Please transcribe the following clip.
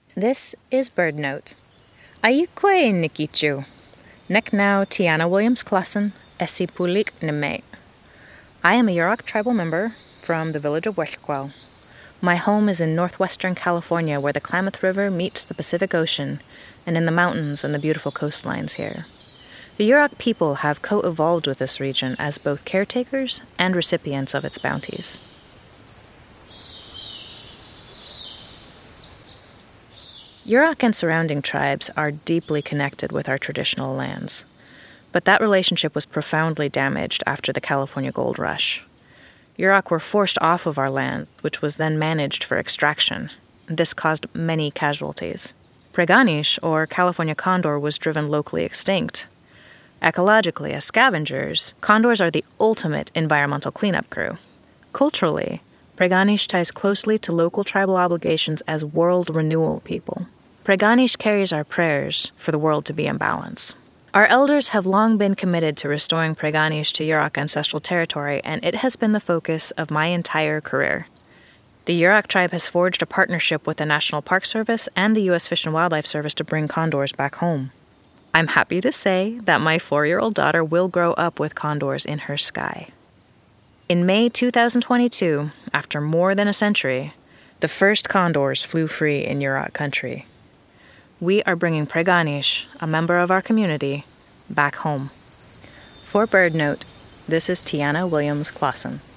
This is BirdNote. Ayukwe Nikichu. Nek now Tiana Williams Klassen, Essi Pulik Neme. I am a Yurok tribal member from the village of Huexcual. My home is in northwestern California, where the Klamath River meets the Pacific Ocean, and in the mountains and the beautiful coastlines here. The Yurok people have co-evolved with this region as both caretakers and recipients of its bounties. Yurok and surrounding tribes are deeply connected with our traditional lands, but that relationship was profoundly damaged after the California Gold Rush. Yurok were forced off of our land, which was then managed for extraction. This caused many casualties. Preganish, or California condor, was driven locally extinct. Ecologically, as scavengers, condors are the ultimate environmental cleanup crew. Culturally, Preganish ties closely to local tribal obligations as world renewal people. Preganish carries our prayers for the world to be in balance. Our elders have long been committed to restoring Preganish to Yurok ancestral territory, and it has been the focus of my entire career. The Yurok tribe has forged a partnership with the National Park Service and the U.S. Fish and Wildlife Service to bring condors back home. I'm happy to say that my 4-year-old daughter will grow up with condors in her sky. In May 2022, after more than a century, the first condors flew free in Yurok country. We are bringing Preganish, a member of our community, back home. For BirdNote, this is Tiana Williams Klassen.